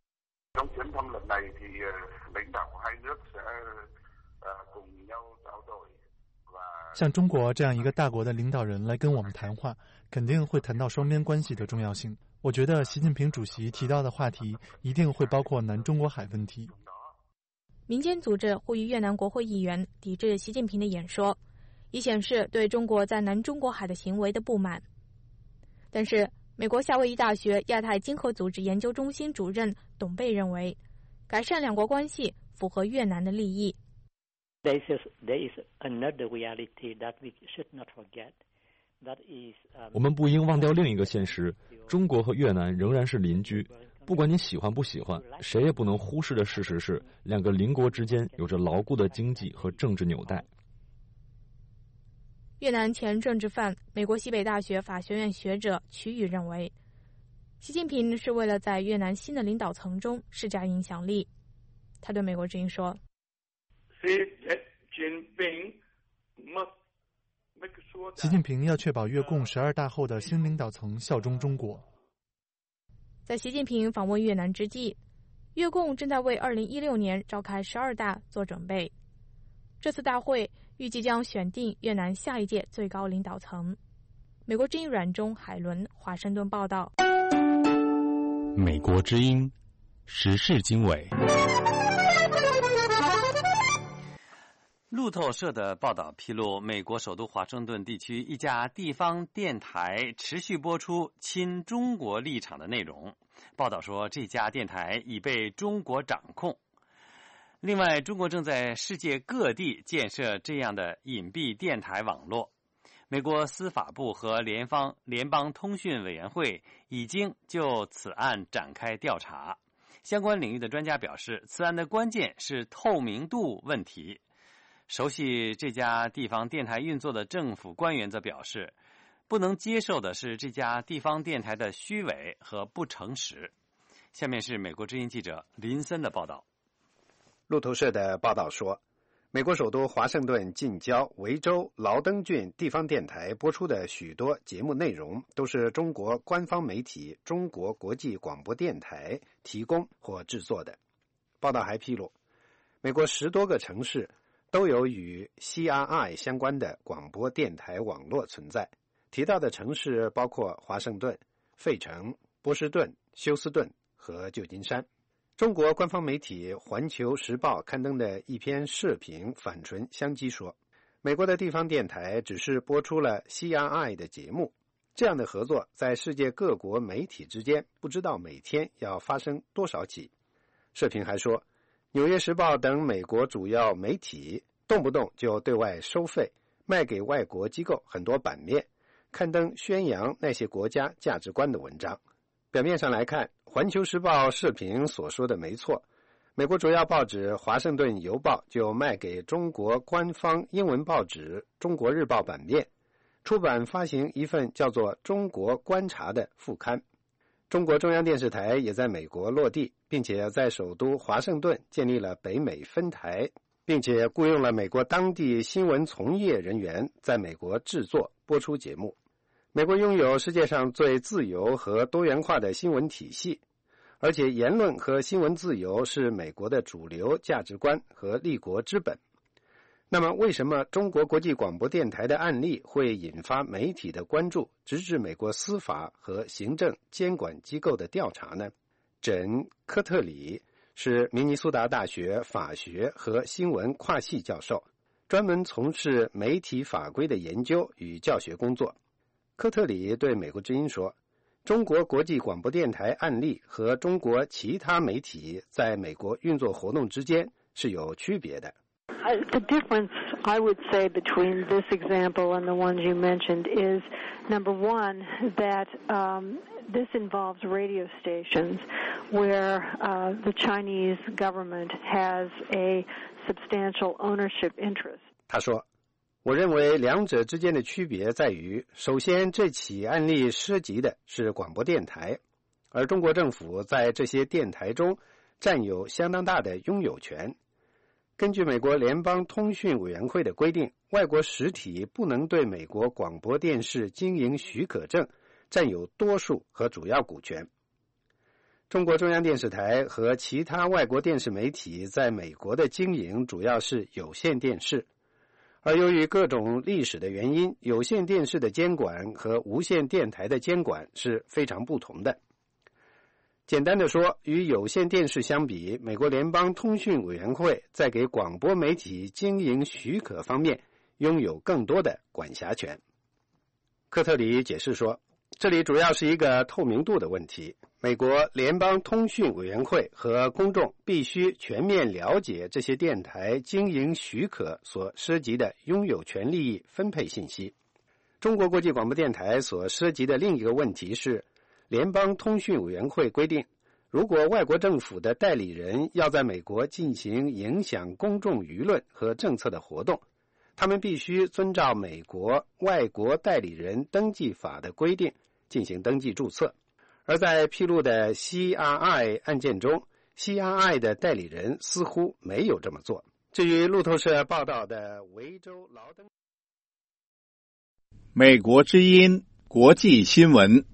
像中国这样一个大国的领导人来跟我们谈话，肯定会谈到双边关系的重要性。我觉得习近平主席提到的话题一定会包括南中国海问题。 民间组织呼吁越南国会议员抵制习近平的演说，以显示对中国在南中国海的行为的不满。但是，美国夏威夷大学亚太经合组织研究中心主任董贝认为，改善两国关系符合越南的利益。 There is, there is another reality that we should not forget. That is, um, 我们不应忘掉另一个现实：中国和越南仍然是邻居， 不管你喜欢不喜欢，谁也不能忽视的事实是，两个邻国之间有着牢固的经济和政治纽带。 越南前政治犯、美国西北大学法学院学者曲宇认为，习近平是为了在越南新的领导层中施加影响力。他对美国之音说：“ 习近平要确保越共十二大后的新领导层效忠中国。” 在习近平访问越南之际，越共正在为二零一六年召开十二大做准备。这次大会预计将选定越南下一届最高领导层。美国之音阮中、海伦华盛顿报道。 美国之音时事经纬。 路透社的报道披露，美国首都华盛顿地区一家地方电台持续播出亲中国立场的内容。报道说，这家电台已被中国掌控。另外，中国正在世界各地建设这样的隐蔽电台网络。美国司法部和联邦联邦通讯委员会已经就此案展开调查。相关领域的专家表示，此案的关键是透明度问题。熟悉这家地方电台运作的政府官员则表示，不能接受的是这家地方电台的虚伪和不诚实。下面是美国之音记者林森的报道。 路透社的报道说，美国首都华盛顿近郊维州劳登郡地方电台播出的许多节目内容都是中国官方媒体中国国际广播电台提供或制作的。报道还披露，美国十多个城市都有与 C R I 相关的广播电台网络存在，提到的城市包括华盛顿、费城、波士顿、休斯顿和旧金山。中国官方媒体《环球时报》刊登的一篇社评反唇相讥说，美国的地方电台只是播出了 C R I 的节目，这样的合作在世界各国媒体之间不知道每天要发生多少起。社评还说，《纽约时报》等美国主要媒体动不动就对外收费，卖给外国机构很多版面，刊登宣扬那些国家价值观的文章。表面上来看，《环球时报》社评所说的没错，美国主要报纸《华盛顿邮报》就卖给中国官方英文报纸《中国日报》版面，出版发行一份叫做《中国观察》的副刊。中国中央电视台也在美国落地，并且在首都华盛顿建立了北美分台，并且雇佣了美国当地新闻从业人员在美国制作播出节目。美国拥有世界上最自由和多元化的新闻体系，而且言论和新闻自由是美国的主流价值观和立国之本。那么为什么中国国际广播电台的案例会引发媒体的关注，直至美国司法和行政监管机构的调查呢？珍·科特里是明尼苏达大学法学和新闻跨系教授，专门从事媒体法规的研究与教学工作。科特里对美国之音说，中国国际广播电台案例和中国其他媒体在美国运作活动之间是有区别的。 Uh, the difference, I would say, between this example and the ones you mentioned is, number one, that um, this involves radio stations where uh, the Chinese government has a substantial ownership interest. 他说，我认为两者之间的区别在于，首先，这起案例涉及的是广播电台，而中国政府在这些电台中占有相当大的拥有权。根据美国联邦通讯委员会的规定，外国实体不能对美国广播电视经营许可证占有多数和主要股权。中国中央电视台和其他外国电视媒体在美国的经营主要是有线电视，而由于各种历史的原因，有线电视的监管和无线电台的监管是非常不同的。简单的说，与有线电视相比，美国联邦通讯委员会在给广播媒体经营许可方面拥有更多的管辖权。科特里解释说，这里主要是一个透明度的问题。美国联邦通讯委员会和公众必须全面了解这些电台经营许可所涉及的拥有权利益分配信息。中国国际广播电台所涉及的另一个问题是，联邦通讯委员会规定， 如果外国政府的代理人要在美国进行影响公众舆论和政策的活动，他们必须遵照美国外国代理人登记法的规定进行登记注册。而在披露的 C R I 案件中， C R I 的代理人似乎没有这么做。至于路透社报道的维州劳登， 美国之音国际新闻。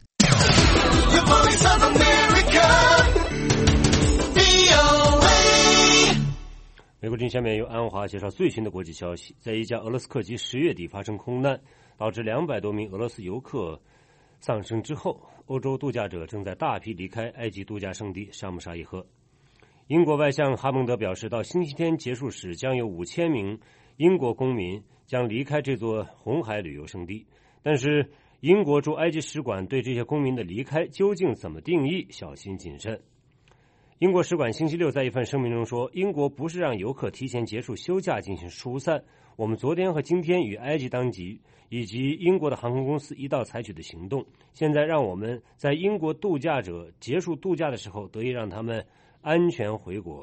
美国之音下面由安华介绍最新的国际消息。在一架俄罗斯客机十月底发生空难，导致两百多名俄罗斯游客丧生之后，欧洲度假者正在大批离开埃及度假胜地沙姆沙伊赫。英国外相哈蒙德表示，到星期天结束时，将有五千名英国公民将离开这座红海旅游胜地。但是，英国驻埃及使馆对这些公民的离开究竟怎么定义，小心谨慎。英国使馆星期六在一份声明中说，英国不是让游客提前结束休假进行疏散，我们昨天和今天与埃及当局以及英国的航空公司一道采取的行动，现在让我们在英国度假者结束度假的时候得以让他们安全回国。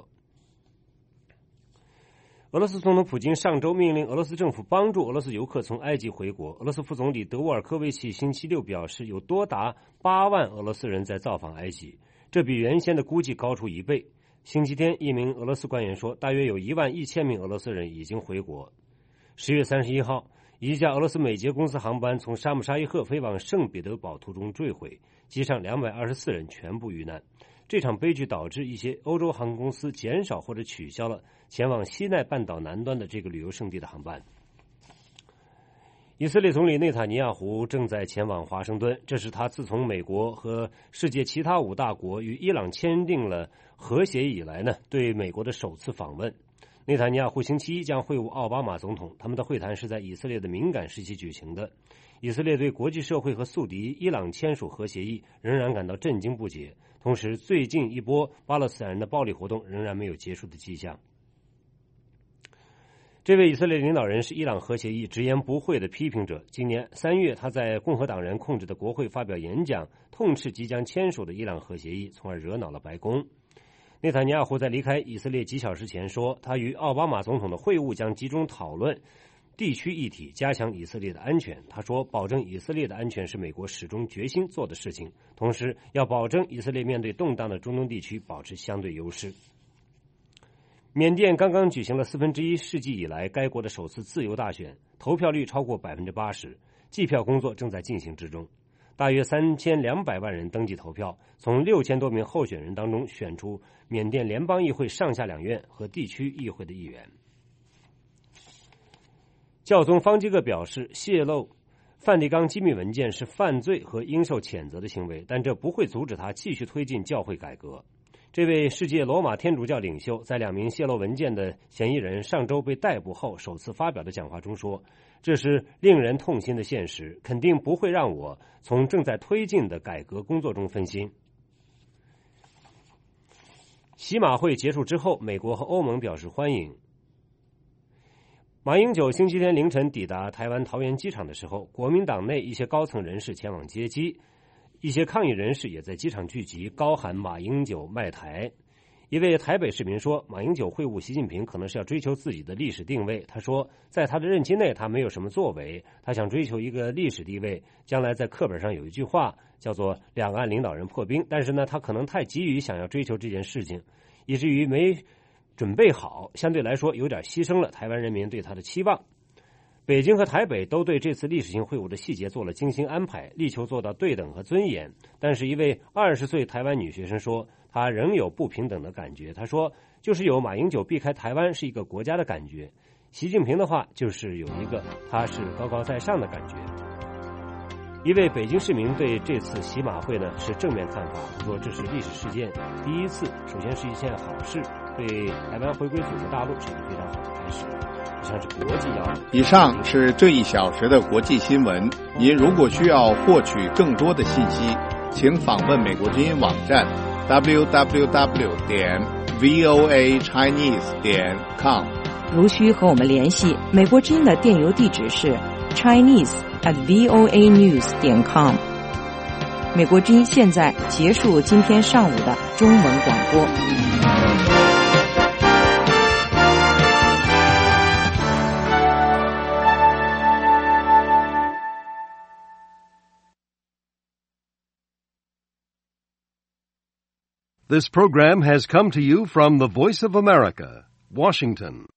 俄罗斯总统普京上周命令俄罗斯政府帮助俄罗斯游客从埃及回国。俄罗斯副总理德沃尔科维奇星期六表示，有多达八万俄罗斯人在造访埃及，这比原先的估计高出一倍。星期天，一名俄罗斯官员说，大约有一万一千名俄罗斯人已经回国。十月三十一号，一架俄罗斯美捷公司航班从沙姆沙伊赫飞往圣彼得堡途中坠毁，机上两百二十四人全部遇难。这场悲剧导致一些欧洲航空公司减少或者取消了前往西奈半岛南端的这个旅游胜地的航班。以色列总理内塔尼亚胡正在前往华盛顿，这是他自从美国和世界其他五大国与伊朗签订了核协议以来呢，对美国的首次访问。内塔尼亚胡星期一将会晤奥巴马总统，他们的会谈是在以色列的敏感时期举行的。以色列对国际社会和宿敌伊朗签署核协议仍然感到震惊不解，同时最近一波巴勒斯坦人的暴力活动仍然没有结束的迹象。这位以色列领导人是伊朗核协议直言不讳的批评者。今年三月，他在共和党人控制的国会发表演讲，痛斥即将签署的伊朗核协议，从而惹恼了白宫。内塔尼亚胡在离开以色列几小时前说，他与奥巴马总统的会晤将集中讨论地区议题，加强以色列的安全。他说，保证以色列的安全是美国始终决心做的事情，同时要保证以色列面对动荡的中东地区保持相对优势。缅甸刚刚举行了四分之一世纪以来该国的首次自由大选，投票率超过百分之八十，计票工作正在进行之中。大约三千两百万人登记投票，从六千多名候选人当中选出缅甸联邦议会上下两院和地区议会的议员。教宗方济各表示，泄露梵蒂冈机密文件是犯罪和应受谴责的行为，但这不会阻止他继续推进教会改革。这位世界罗马天主教领袖在两名泄露文件的嫌疑人上周被逮捕后首次发表的讲话中说，这是令人痛心的现实，肯定不会让我从正在推进的改革工作中分心。喜马会结束之后，美国和欧盟表示欢迎。马英九星期天凌晨抵达台湾桃园机场的时候，国民党内一些高层人士前往接机，一些抗议人士也在机场聚集，高喊马英九卖台。一位台北市民说，马英九会晤习近平可能是要追求自己的历史定位。他说，在他的任期内他没有什么作为，他想追求一个历史地位，将来在课本上有一句话叫做两岸领导人破冰，但是呢他可能太急于想要追求这件事情，以至于没准备好，相对来说有点牺牲了台湾人民对他的期望。北京和台北都对这次历史性会晤的细节做了精心安排，力求做到对等和尊严。但是一位二十岁台湾女学生说，她仍有不平等的感觉。她说，就是有马英九避开台湾是一个国家的感觉，习近平的话就是有一个他是高高在上的感觉。一位北京市民对这次喜马会呢是正面看法，他说这是历史事件第一次，首先是一件好事，对台湾回归祖国大陆是一个非常好的开始。以上是国际要闻。 以上是这一小时的国际新闻。您如果需要获取更多的信息，请访问美国之音网站 double-u double-u double-u 点 v o a chinese 点 com。 如需和我们联系，美国之音的电邮地址是 chinese at v o a news 点 com。 美国之音现在结束今天上午的中文广播。 This program has come to you from the Voice of America, Washington.